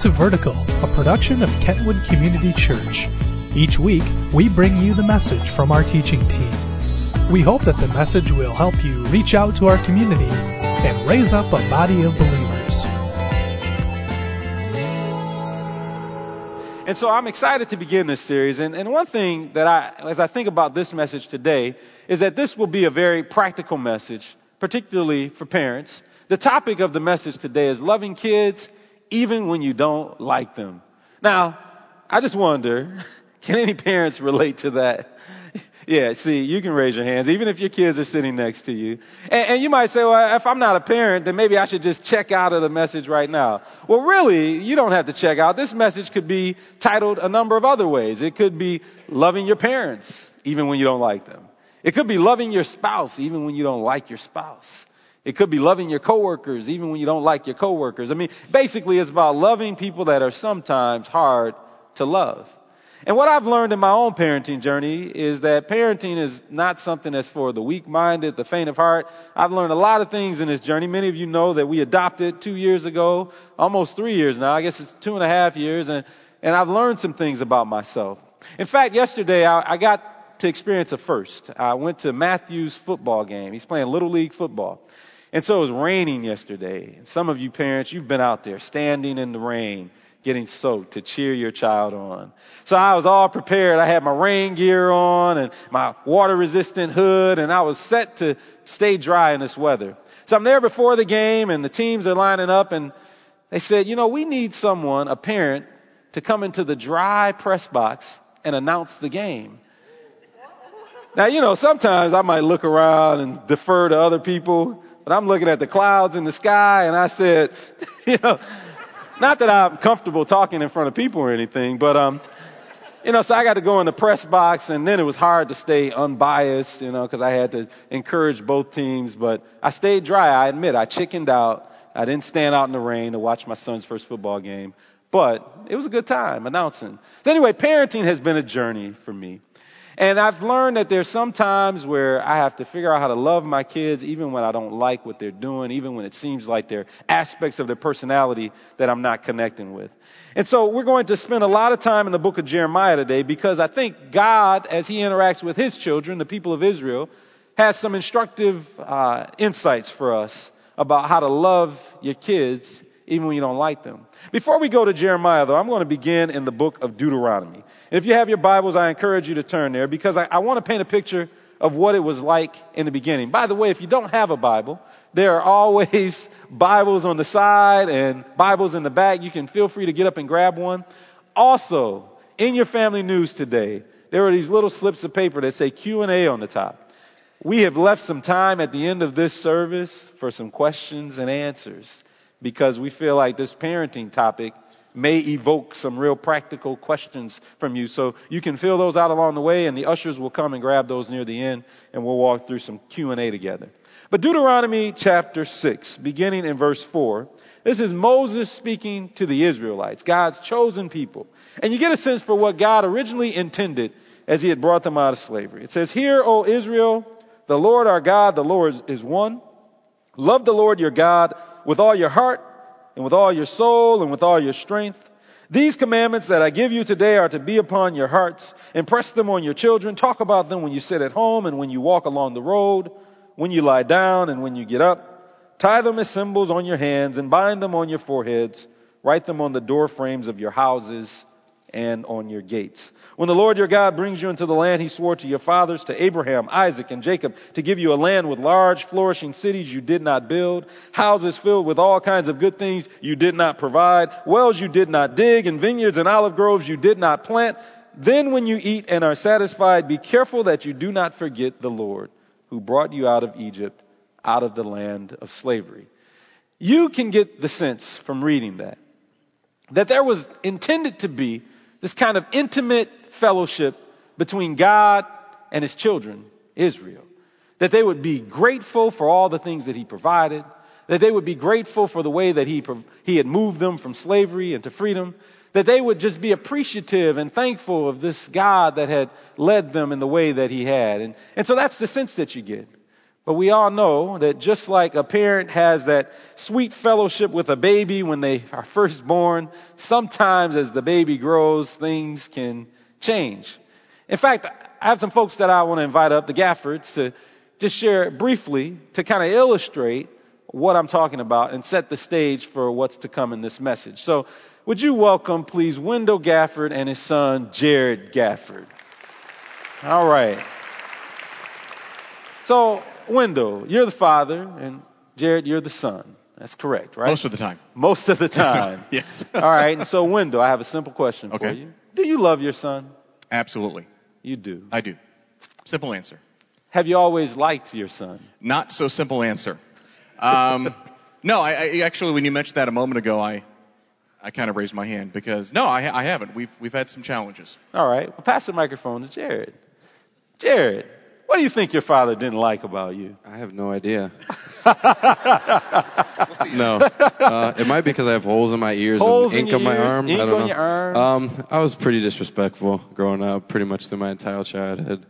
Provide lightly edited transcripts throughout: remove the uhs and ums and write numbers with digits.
to Vertical, a production of Kentwood Community Church. Each week, we bring you the message from our teaching team. We hope that the message will help you reach out to our community and raise up a body of believers. And so I'm excited to begin this series. And one thing that as I think about this message today, is that this will be a very practical message, particularly for parents. The topic of the message today is loving kids even when you don't like them. Now, I just wonder, can any parents relate to that? Yeah, see, you can raise your hands, even if your kids are sitting next to you. And you might say, well, if I'm not a parent, then maybe I should just check out of the message right now. Well, really, you don't have to check out. This message could be titled a number of other ways. It could be loving your parents, even when you don't like them. It could be loving your spouse, even when you don't like your spouse. It could be loving your coworkers, even when you don't like your coworkers. I mean, basically, it's about loving people that are sometimes hard to love. And what I've learned in my own parenting journey is that parenting is not something that's for the weak-minded, the faint of heart. I've learned a lot of things in this journey. Many of you know that we adopted 2 years ago, almost 3 years now. I guess it's 2.5 years. And I've learned some things about myself. In fact, yesterday I got to experience a first. I went to Matthew's football game. He's playing Little League football. And so it was raining yesterday. And some of you parents, you've been out there standing in the rain, getting soaked to cheer your child on. So I was all prepared. I had my rain gear on and my water-resistant hood, and I was set to stay dry in this weather. So I'm there before the game, and the teams are lining up, and they said, we need someone, a parent, to come into the dry press box and announce the game. Now, sometimes I might look around and defer to other people, but I'm looking at the clouds in the sky, and I said, not that I'm comfortable talking in front of people or anything, but, so I got to go in the press box, and then it was hard to stay unbiased, because I had to encourage both teams, but I stayed dry. I admit, I chickened out. I didn't stand out in the rain to watch my son's first football game, but it was a good time announcing. So anyway, parenting has been a journey for me. And I've learned that there's some times where I have to figure out how to love my kids even when I don't like what they're doing, even when it seems like there are aspects of their personality that I'm not connecting with. And so we're going to spend a lot of time in the book of Jeremiah today because I think God, as he interacts with his children, the people of Israel, has some instructive insights for us about how to love your kids even when you don't like them. Before we go to Jeremiah, though, I'm going to begin in the book of Deuteronomy. And if you have your Bibles, I encourage you to turn there because I want to paint a picture of what it was like in the beginning. By the way, if you don't have a Bible, there are always Bibles on the side and Bibles in the back. You can feel free to get up and grab one. Also, in your family news today, there are these little slips of paper that say Q&A on the top. We have left some time at the end of this service for some questions and answers because we feel like this parenting topic may evoke some real practical questions from you. So you can fill those out along the way, and the ushers will come and grab those near the end, and we'll walk through some Q&A together. But Deuteronomy chapter 6, beginning in verse 4, this is Moses speaking to the Israelites, God's chosen people. And you get a sense for what God originally intended as he had brought them out of slavery. It says, "Hear, O Israel, the Lord our God, the Lord is one. Love the Lord your God with all your heart, and with all your soul, and with all your strength. These commandments that I give you today are to be upon your hearts. Impress them on your children. Talk about them when you sit at home and when you walk along the road, when you lie down and when you get up. Tie them as symbols on your hands and bind them on your foreheads. Write them on the door frames of your houses and on your gates. When the Lord your God brings you into the land he swore to your fathers, to Abraham, Isaac, and Jacob, to give you a land with large, flourishing cities you did not build, houses filled with all kinds of good things you did not provide, wells you did not dig, and vineyards and olive groves you did not plant, then when you eat and are satisfied, be careful that you do not forget the Lord who brought you out of Egypt, out of the land of slavery." You can get the sense from reading that there was intended to be this kind of intimate fellowship between God and his children, Israel. That they would be grateful for all the things that he provided. That they would be grateful for the way that he had moved them from slavery into freedom. That they would just be appreciative and thankful of this God that had led them in the way that he had. And so that's the sense that you get. But we all know that just like a parent has that sweet fellowship with a baby when they are first born, sometimes as the baby grows, things can change. In fact, I have some folks that I want to invite up, the Gaffords, to just share briefly to kind of illustrate what I'm talking about and set the stage for what's to come in this message. So would you welcome, please, Wendell Gafford and his son, Jared Gafford. All right. So, Wendell, you're the father, and Jared, you're the son. That's correct, right? Most of the time. Most of the time. Yes. All right. And so, Wendell, I have a simple question for Okay. you. Do you love your son? Absolutely. You do. I do. Simple answer. Have you always liked your son? Not so simple answer. No, I actually, when you mentioned that a moment ago, I kind of raised my hand because, no, I haven't. We've had some challenges. All right. Well, pass the microphone to Jared. Jared, what do you think your father didn't like about you? I have no idea. No. It might be because I have holes in my ears Holes and in ink your on my ears, arm. ink I don't on know. your arms. I was pretty disrespectful growing up, pretty much through my entire childhood.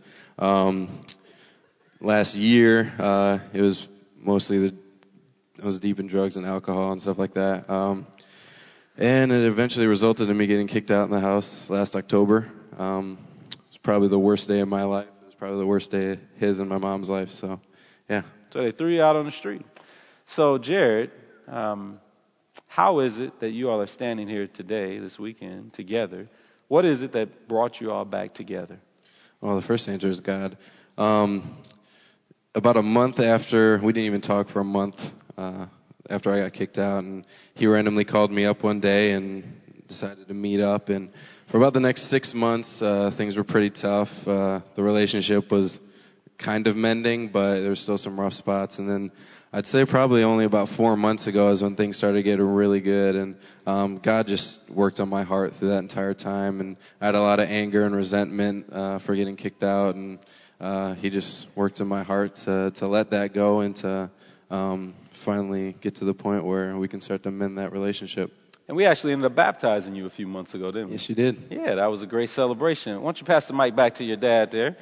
Last year, it was mostly I was deep in drugs and alcohol and stuff like that. And it eventually resulted in me getting kicked out in the house last October. It was probably the worst day of my life. It was probably the worst day of his and my mom's life. So, yeah. So they threw you out on the street. So, Jared, how is it that you all are standing here today, this weekend, together? What is it that brought you all back together? Well, the first answer is God. About a month after, we didn't even talk for a month after I got kicked out, and he randomly called me up one day and decided to meet up. And for about the next 6 months, things were pretty tough. The relationship was kind of mending, but there were still some rough spots. And then I'd say probably only about 4 months ago is when things started getting really good. And God just worked on my heart through that entire time. And I had a lot of anger and resentment for getting kicked out. And he just worked in my heart to let that go and to finally get to the point where we can start to mend that relationship. And we actually ended up baptizing you a few months ago, didn't we? Yes, you did. Yeah, that was a great celebration. Why don't you pass the mic back to your dad there?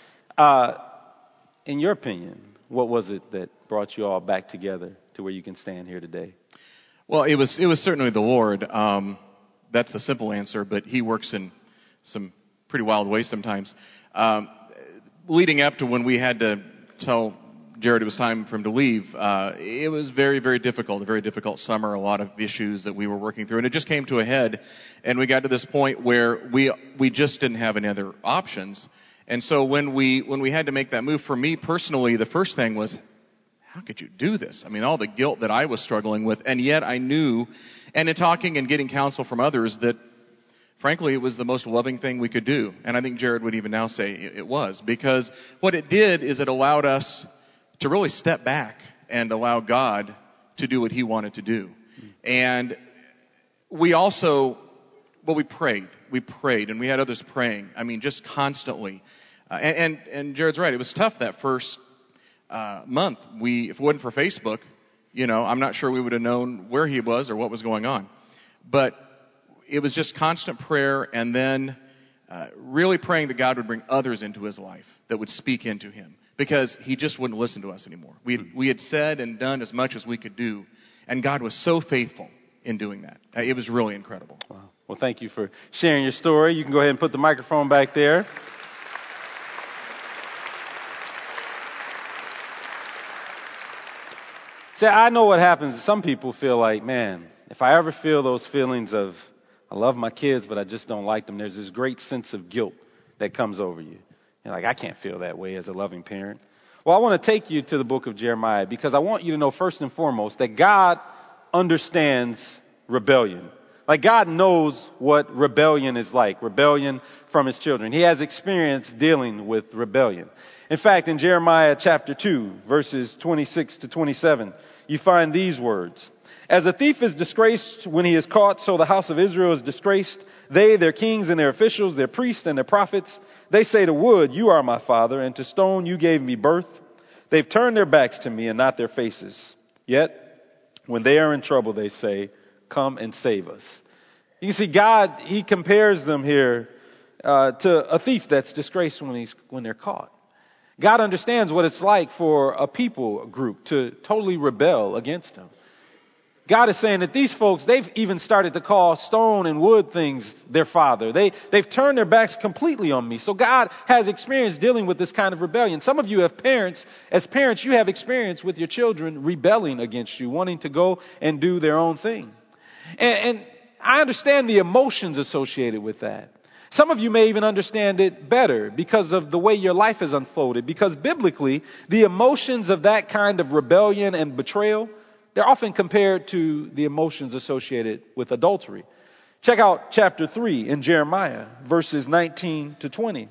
In your opinion, what was it that brought you all back together to where you can stand here today? Well, it was certainly the Lord. That's the simple answer, but he works in some pretty wild ways sometimes. Leading up to when we had to tell Jared it was time for him to leave, it was very, very difficult, a very difficult summer, a lot of issues that we were working through. And it just came to a head, and we got to this point where we just didn't have any other options. And so when we had to make that move, for me personally, the first thing was, how could you do this? I mean, all the guilt that I was struggling with, and yet I knew, and in talking and getting counsel from others, that frankly, it was the most loving thing we could do. And I think Jared would even now say it was, because what it did is it allowed us to really step back and allow God to do what he wanted to do. And we also, we prayed, and we had others praying. I mean, just constantly. And Jared's right. It was tough that first month. If it wasn't for Facebook, I'm not sure we would have known where he was or what was going on. But it was just constant prayer, and then really praying that God would bring others into his life that would speak into him, because he just wouldn't listen to us anymore. We had said and done as much as we could do, and God was so faithful in doing that. It was really incredible. Wow. Well, thank you for sharing your story. You can go ahead and put the microphone back there. See, I know what happens. Some people feel like, man, if I ever feel those feelings of, I love my kids, but I just don't like them, there's this great sense of guilt that comes over you. You're like, I can't feel that way as a loving parent. Well, I want to take you to the book of Jeremiah, because I want you to know first and foremost that God understands rebellion. Like, God knows what rebellion is like, rebellion from his children. He has experience dealing with rebellion. In fact, in Jeremiah chapter 2, verses 26 to 27, you find these words. As a thief is disgraced when he is caught, so the house of Israel is disgraced. They, their kings and their officials, their priests and their prophets, they say to wood, you are my father, and to stone you gave me birth. They've turned their backs to me and not their faces. Yet, when they are in trouble, they say, come and save us. You can see God, he compares them here to a thief that's disgraced when they're caught. God understands what it's like for a people group to totally rebel against him. God is saying that these folks, they've even started to call stone and wood things their father. They've turned their backs completely on me. So God has experience dealing with this kind of rebellion. Some of you have parents. As parents, you have experience with your children rebelling against you, wanting to go and do their own thing. And I understand the emotions associated with that. Some of you may even understand it better because of the way your life has unfolded. Because biblically, the emotions of that kind of rebellion and betrayal, they're often compared to the emotions associated with adultery. Check out chapter 3 in Jeremiah, verses 19 to 20.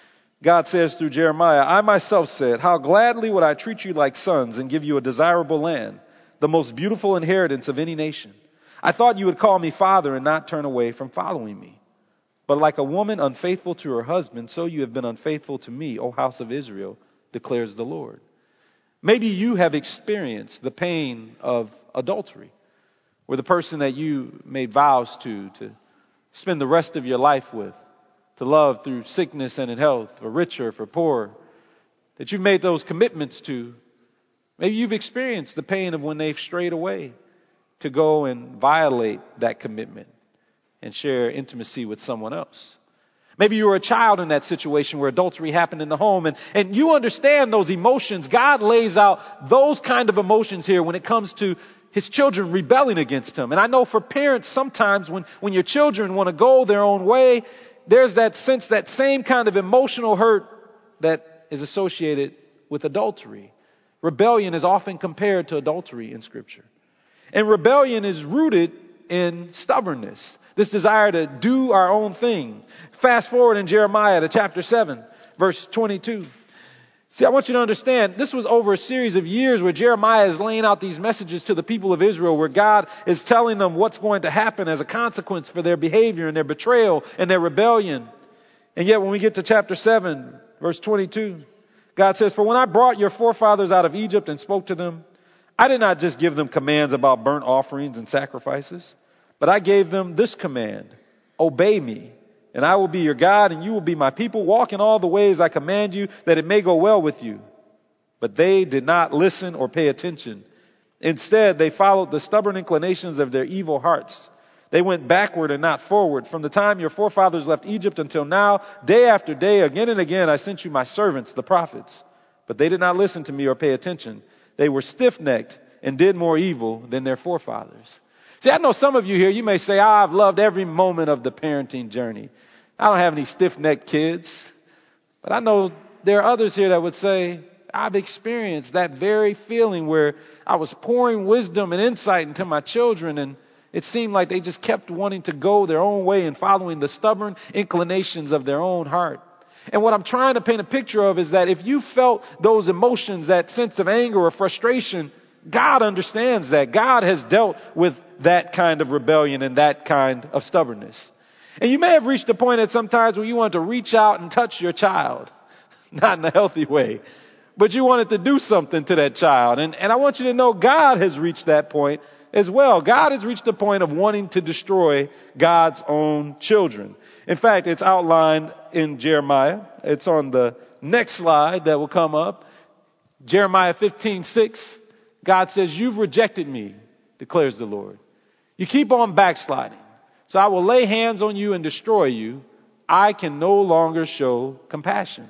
God says through Jeremiah, I myself said, how gladly would I treat you like sons and give you a desirable land, the most beautiful inheritance of any nation. I thought you would call me father and not turn away from following me. But like a woman unfaithful to her husband, so you have been unfaithful to me, O house of Israel, declares the Lord. Maybe you have experienced the pain of adultery, where the person that you made vows to spend the rest of your life with, to love through sickness and in health, for richer or for poorer, that you've made those commitments to. Maybe you've experienced the pain of when they've strayed away to go and violate that commitment and share intimacy with someone else. Maybe you were a child in that situation where adultery happened in the home, and you understand those emotions. God lays out those kind of emotions here when it comes to his children rebelling against him. And I know for parents, sometimes when your children want to go their own way, there's that sense, that same kind of emotional hurt that is associated with adultery. Rebellion is often compared to adultery in Scripture. And rebellion is rooted in stubbornness, this desire to do our own thing. Fast forward in Jeremiah to chapter 7, verse 22. See, I want you to understand, this was over a series of years where Jeremiah is laying out these messages to the people of Israel, where God is telling them what's going to happen as a consequence for their behavior and their betrayal and their rebellion. And yet when we get to chapter 7, verse 22, God says, for when I brought your forefathers out of Egypt and spoke to them, I did not just give them commands about burnt offerings and sacrifices, but I gave them this command, obey me, and I will be your God, and you will be my people. Walk in all the ways I command you, that it may go well with you. But they did not listen or pay attention. Instead, they followed the stubborn inclinations of their evil hearts. They went backward and not forward. From the time your forefathers left Egypt until now, day after day, again and again, I sent you my servants, the prophets. But they did not listen to me or pay attention. They were stiff-necked and did more evil than their forefathers. See, I know some of you here, you may say, I've loved every moment of the parenting journey. I don't have any stiff-necked kids. But I know there are others here that would say, I've experienced that very feeling where I was pouring wisdom and insight into my children, and it seemed like they just kept wanting to go their own way and following the stubborn inclinations of their own heart. And what I'm trying to paint a picture of is that if you felt those emotions, that sense of anger or frustration, God understands that. God has dealt with that kind of rebellion and that kind of stubbornness. And you may have reached a point at some times where you want to reach out and touch your child, not in a healthy way, but you wanted to do something to that child. And I want you to know God has reached that point as well. God has reached the point of wanting to destroy God's own children. In fact, it's outlined in Jeremiah. It's on the next slide that will come up. Jeremiah 15:6. God says, you've rejected me, declares the Lord. You keep on backsliding. So I will lay hands on you and destroy you. I can no longer show compassion.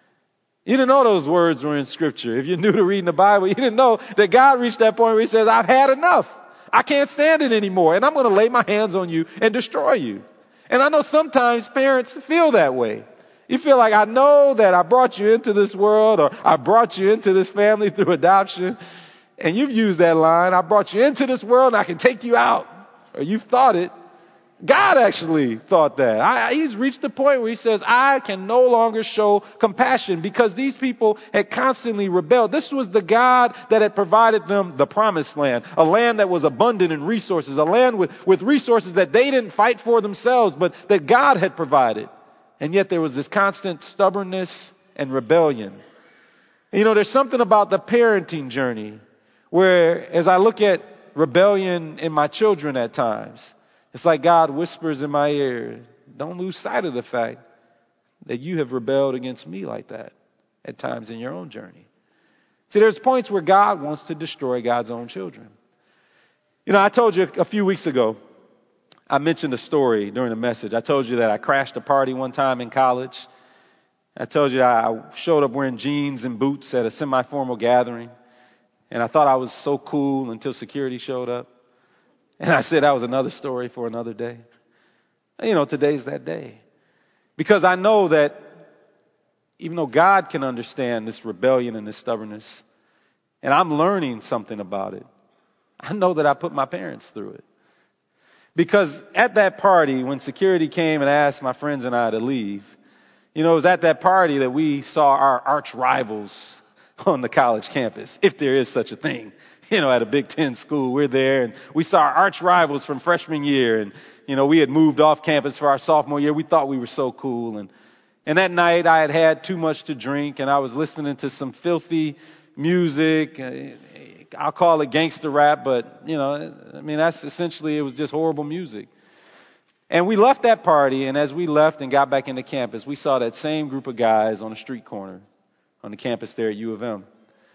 You didn't know those words were in Scripture. If you're new to reading the Bible, you didn't know that God reached that point where he says, I've had enough. I can't stand it anymore. And I'm going to lay my hands on you and destroy you. And I know sometimes parents feel that way. You feel like, I know that I brought you into this world, or I brought you into this family through adoption. And you've used that line, I brought you into this world and I can take you out. Or you've thought it. God actually thought that. He's reached the point where he says, I can no longer show compassion because these people had constantly rebelled. This was the God that had provided them the promised land, a land that was abundant in resources, a land with resources that they didn't fight for themselves, but that God had provided. And yet there was this constant stubbornness and rebellion. And you know, there's something about the parenting journey where, as I look at rebellion in my children at times, it's like God whispers in my ear, don't lose sight of the fact that you have rebelled against me like that. at times in your own journey. See, there's points where God wants to destroy God's own children. You know, I told you a few weeks ago, I mentioned a story during the message. I told you that I crashed a party one time in college. I told you I showed up wearing jeans and boots at a semi-formal gathering. And I thought I was so cool until security showed up. And I said that was another story for another day. You know, today's that day. Because I know that even though God can understand this rebellion and this stubbornness, and I'm learning something about it, I know that I put my parents through it. Because at that party, when security came and asked my friends and I to leave, you know, it was at that party that we saw our arch rivals on the college campus, if there is such a thing. You know, at a Big Ten school, we're there, and we saw our arch rivals from freshman year, and, you know, we had moved off campus for our sophomore year. We thought we were so cool, and that night I had had too much to drink, and I was listening to some filthy music. I'll call it gangster rap, but, you know, I mean, that's essentially, it was just horrible music. And we left that party, and as we left and got back into campus, we saw that same group of guys on a street corner on the campus there at U of M.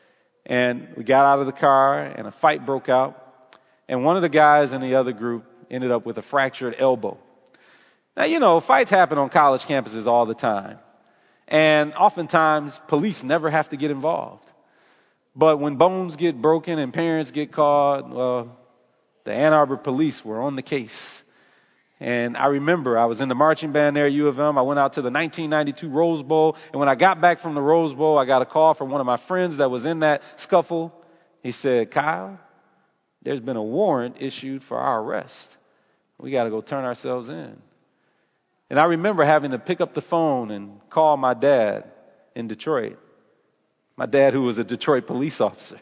And we got out of the car, and a fight broke out, and one of the guys in the other group ended up with a fractured elbow. Now, you know, fights happen on college campuses all the time, and oftentimes police never have to get involved. But when bones get broken and parents get caught, well, the Ann Arbor police were on the case. And I remember I was in the marching band there at U of M. I went out to the 1992 Rose Bowl. And when I got back from the Rose Bowl, I got a call from one of my friends that was in that scuffle. He said, "Kyle, there's been a warrant issued for our arrest. We got to go turn ourselves in." And I remember having to pick up the phone and call my dad in Detroit. My dad, who was a Detroit police officer.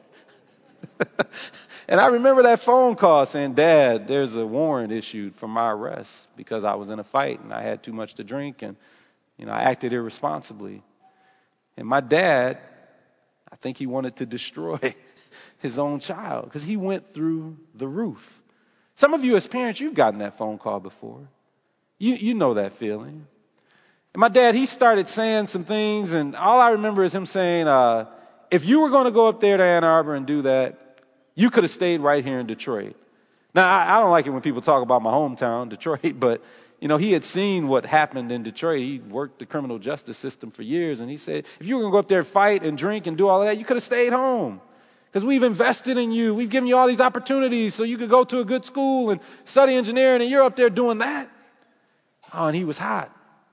And I remember that phone call saying, "Dad, there's a warrant issued for my arrest because I was in a fight and I had too much to drink and, you know, I acted irresponsibly." And my dad, I think he wanted to destroy his own child because he went through the roof. Some of you as parents, you've gotten that phone call before. You know that feeling. And my dad, he started saying some things, and all I remember is him saying, if you were going to go up there to Ann Arbor and do that, you could have stayed right here in Detroit. Now, I don't like it when people talk about my hometown, Detroit, but, you know, he had seen what happened in Detroit. He worked the criminal justice system for years, and he said, if you were going to go up there and fight and drink and do all of that, you could have stayed home. Because we've invested in you. We've given you all these opportunities so you could go to a good school and study engineering, and you're up there doing that. Oh, and he was hot.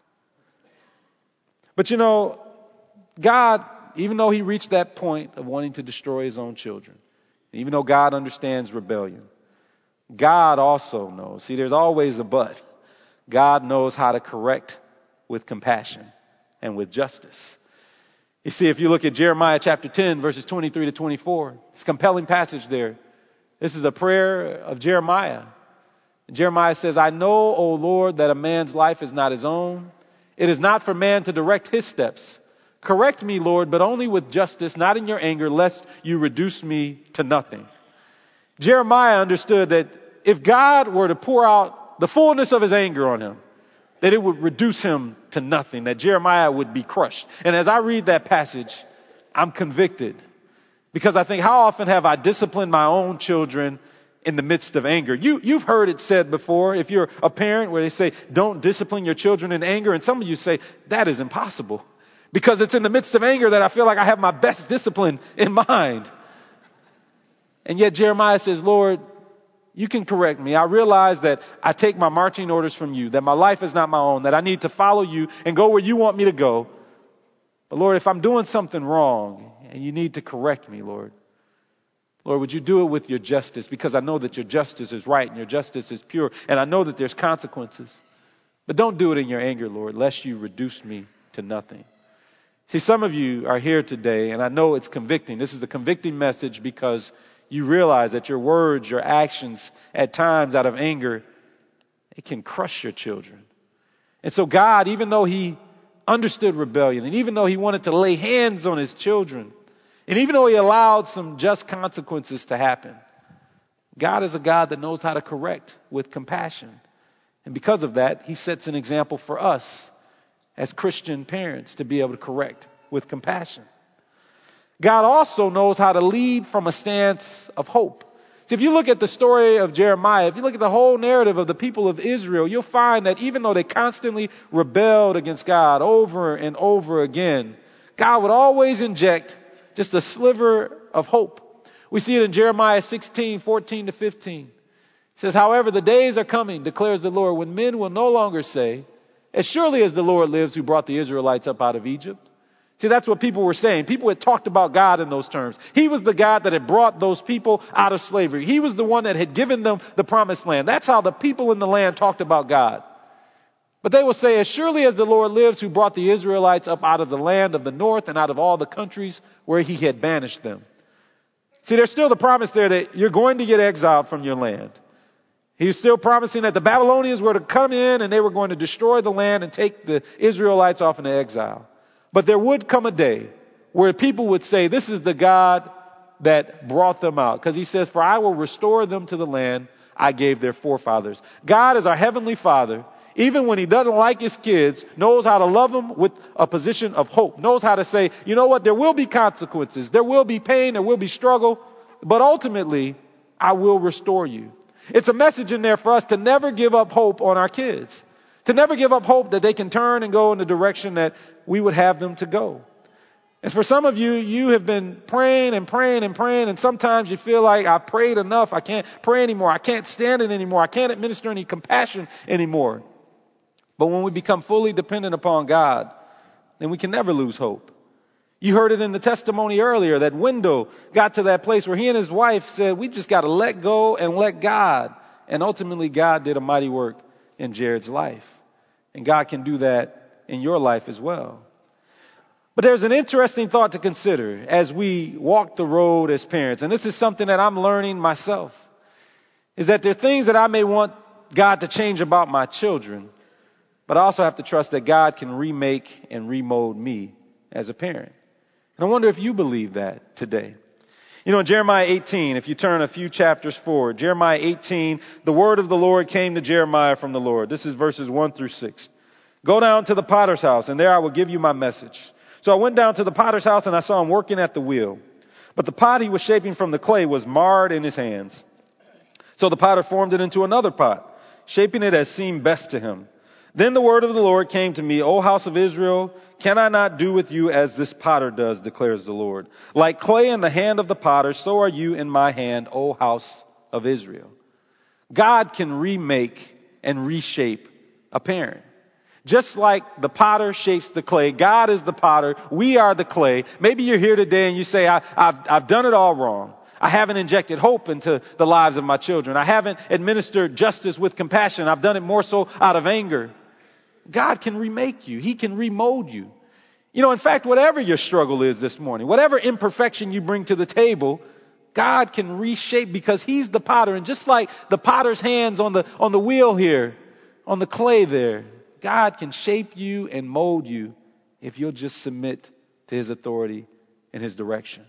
But, you know, God, even though he reached that point of wanting to destroy his own children, even though God understands rebellion, God also knows. See, there's always a but. God knows how to correct with compassion and with justice. You see, if you look at Jeremiah chapter 10, verses 23 to 24, it's a compelling passage there. This is a prayer of Jeremiah. Jeremiah says, "I know, O Lord, that a man's life is not his own. It is not for man to direct his steps. Correct me, Lord, but only with justice, not in your anger, lest you reduce me to nothing." Jeremiah understood that if God were to pour out the fullness of his anger on him, that it would reduce him to nothing, that Jeremiah would be crushed. And as I read that passage, I'm convicted. Because I think, how often have I disciplined my own children in the midst of anger? You've heard it said before, if you're a parent, where they say, don't discipline your children in anger. And some of you say, that is impossible. Because it's in the midst of anger that I feel like I have my best discipline in mind. And yet Jeremiah says, Lord, you can correct me. I realize that I take my marching orders from you, that my life is not my own, that I need to follow you and go where you want me to go. But Lord, if I'm doing something wrong and you need to correct me, Lord, would you do it with your justice? Because I know that your justice is right and your justice is pure. And I know that there's consequences. But don't do it in your anger, Lord, lest you reduce me to nothing. See, some of you are here today, and I know it's convicting. This is a convicting message because you realize that your words, your actions, at times out of anger, it can crush your children. And so God, even though he understood rebellion, and even though he wanted to lay hands on his children, and even though he allowed some just consequences to happen, God is a God that knows how to correct with compassion. And because of that, he sets an example for us as Christian parents to be able to correct with compassion. God also knows how to lead from a stance of hope. See, if you look at the story of Jeremiah, if you look at the whole narrative of the people of Israel, you'll find that even though they constantly rebelled against God over and over again, God would always inject just a sliver of hope. We see it in Jeremiah 16:14-15. It says, however, the days are coming, declares the Lord, when men will no longer say, as surely as the Lord lives who brought the Israelites up out of Egypt. See, that's what people were saying. People had talked about God in those terms. He was the God that had brought those people out of slavery. He was the one that had given them the promised land. That's how the people in the land talked about God. But they will say, as surely as the Lord lives who brought the Israelites up out of the land of the north and out of all the countries where he had banished them. See, there's still the promise there that you're going to get exiled from your land. He's still promising that the Babylonians were to come in and they were going to destroy the land and take the Israelites off into exile. But there would come a day where people would say, this is the God that brought them out. Because he says, for I will restore them to the land I gave their forefathers. God is our heavenly Father. Even when he doesn't like his kids, knows how to love them with a position of hope. Knows how to say, you know what, there will be consequences. There will be pain. There will be struggle. But ultimately, I will restore you. It's a message in there for us to never give up hope on our kids. To never give up hope that they can turn and go in the direction that we would have them to go. And for some of you, you have been praying and praying and praying, and sometimes you feel like I prayed enough. I can't pray anymore. I can't stand it anymore. I can't administer any compassion anymore. But when we become fully dependent upon God, then we can never lose hope. You heard it in the testimony earlier that Wendell got to that place where he and his wife said, we just got to let go and let God. And ultimately, God did a mighty work in Jared's life. And God can do that in your life as well. But there's an interesting thought to consider as we walk the road as parents. And this is something that I'm learning myself. Is that there are things that I may want God to change about my children. But I also have to trust that God can remake and remold me as a parent. And I wonder if you believe that today. You know, in Jeremiah 18, if you turn a few chapters forward, Jeremiah 18, the word of the Lord came to Jeremiah from the Lord. This is verses 1-6. Go down to the potter's house, and there I will give you my message. So I went down to the potter's house, and I saw him working at the wheel. But the pot he was shaping from the clay was marred in his hands. So the potter formed it into another pot, shaping it as seemed best to him. Then the word of the Lord came to me, O house of Israel, can I not do with you as this potter does, declares the Lord. Like clay in the hand of the potter, so are you in my hand, O house of Israel. God can remake and reshape a parent. Just like the potter shapes the clay, God is the potter, we are the clay. Maybe you're here today and you say, I've done it all wrong. I haven't injected hope into the lives of my children. I haven't administered justice with compassion. I've done it more so out of anger. God can remake you. He can remold you. You know, in fact, whatever your struggle is this morning, whatever imperfection you bring to the table, God can reshape because he's the potter. And just like the potter's hands on the wheel here, on the clay there, God can shape you and mold you if you'll just submit to his authority and his direction.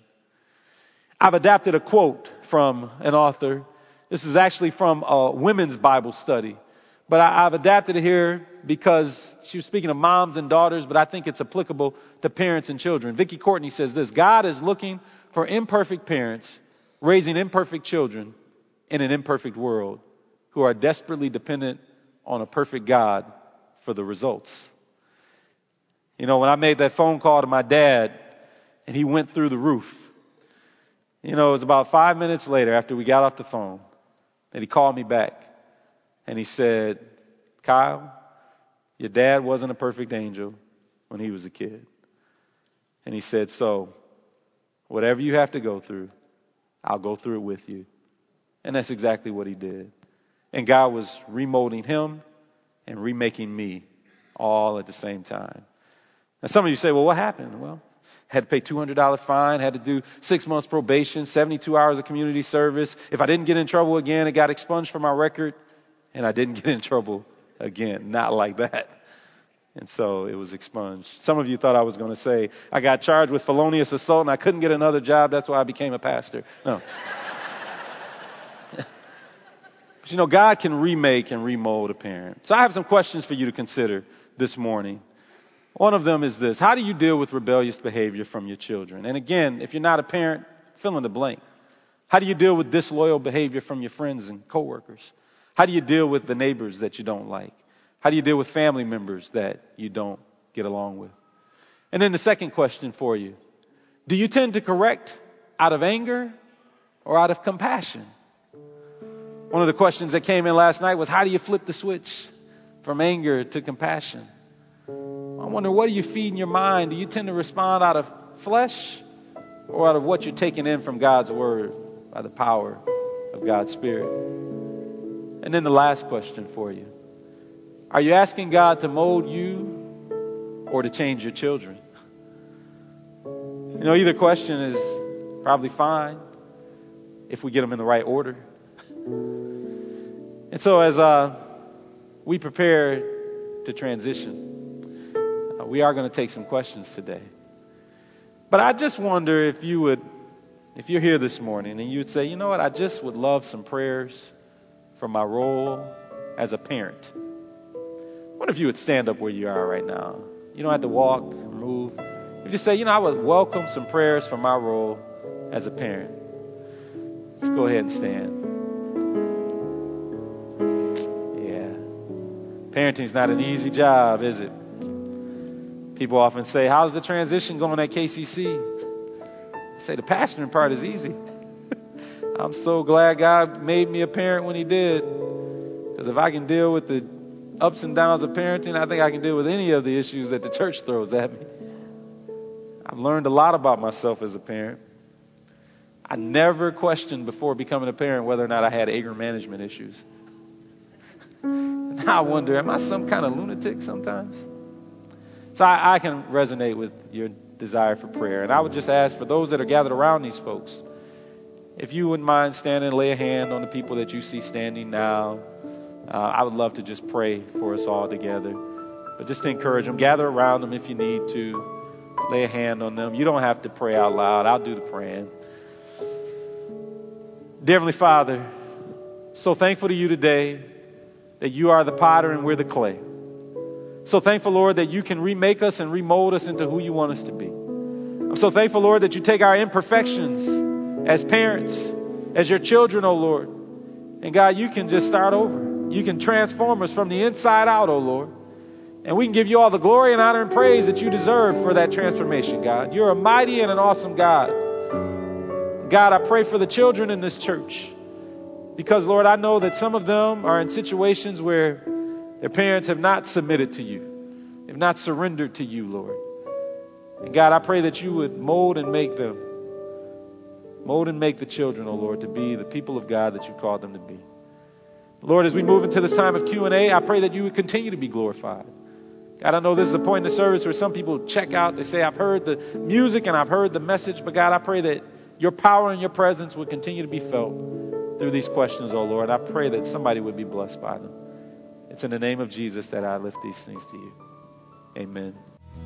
I've adapted a quote from an author. This is actually from a women's Bible study. But I've adapted it here because she was speaking of moms and daughters, but I think it's applicable to parents and children. Vicki Courtney says this: God is looking for imperfect parents raising imperfect children in an imperfect world who are desperately dependent on a perfect God for the results. You know, when I made that phone call to my dad and he went through the roof, you know, it was about 5 minutes later after we got off the phone that he called me back. And he said, Kyle, your dad wasn't a perfect angel when he was a kid. And he said, so whatever you have to go through, I'll go through it with you. And that's exactly what he did. And God was remolding him and remaking me all at the same time. Now some of you say, well, what happened? Well, had to pay $200 fine, had to do 6 months probation, 72 hours of community service. If I didn't get in trouble again, it got expunged from my record. And I didn't get in trouble again. Not like that. And so it was expunged. Some of you thought I was going to say, I got charged with felonious assault and I couldn't get another job. That's why I became a pastor. No. But you know, God can remake and remold a parent. So I have some questions for you to consider this morning. One of them is this: how do you deal with rebellious behavior from your children? And again, if you're not a parent, fill in the blank. How do you deal with disloyal behavior from your friends and coworkers? How do you deal with the neighbors that you don't like? How do you deal with family members that you don't get along with? And then the second question for you: do you tend to correct out of anger or out of compassion? One of the questions that came in last night was, how do you flip the switch from anger to compassion? I wonder, what are you feeding your mind? Do you tend to respond out of flesh or out of what you're taking in from God's word by the power of God's Spirit? And then the last question for you: are you asking God to mold you or to change your children? You know, either question is probably fine if we get them in the right order. And so as we prepare to transition, we are going to take some questions today. But I just wonder if you're here this morning and you would say, you know what, I just would love some prayers for my role as a parent. What if you would stand up where you are right now? You don't have to walk or move. You just say, you know, I would welcome some prayers for my role as a parent. Let's go ahead and stand. Yeah. Parenting's not an easy job, is it? People often say, how's the transition going at KCC? I say the pastoring part is easy. I'm so glad God made me a parent when he did. Because if I can deal with the ups and downs of parenting, I think I can deal with any of the issues that the church throws at me. I've learned a lot about myself as a parent. I never questioned before becoming a parent whether or not I had anger management issues. Now I wonder, am I some kind of lunatic sometimes? So I can resonate with your desire for prayer. And I would just ask for those that are gathered around these folks, if you wouldn't mind standing and lay a hand on the people that you see standing now. I would love to just pray for us all together. But just to encourage them, gather around them if you need to. Lay a hand on them. You don't have to pray out loud. I'll do the praying. Dear Heavenly Father, so thankful to you today that you are the potter and we're the clay. So thankful, Lord, that you can remake us and remold us into who you want us to be. I'm so thankful, Lord, that you take our imperfections as parents, as your children, oh Lord. And God, you can just start over. You can transform us from the inside out, oh Lord. And we can give you all the glory and honor and praise that you deserve for that transformation, God. You're a mighty and an awesome God. God, I pray for the children in this church. Because, Lord, I know that some of them are in situations where their parents have not submitted to you. Have not surrendered to you, Lord. And God, I pray that you would mold and make them. Mold and make the children, oh Lord, to be the people of God that you called them to be. Lord, as we move into this time of Q&A, I pray that you would continue to be glorified. God, I know this is a point in the service where some people check out. They say, I've heard the music and I've heard the message. But God, I pray that your power and your presence would continue to be felt through these questions, oh Lord. I pray that somebody would be blessed by them. It's in the name of Jesus that I lift these things to you. Amen.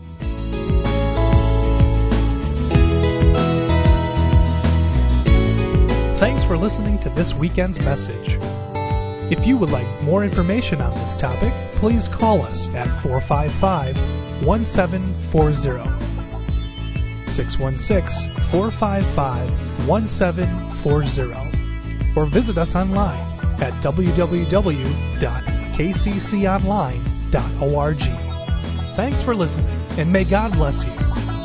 Thanks for listening to this weekend's message. If you would like more information on this topic, please call us at 455-1740, 616-455-1740, or visit us online at www.kcconline.org. Thanks for listening, and may God bless you.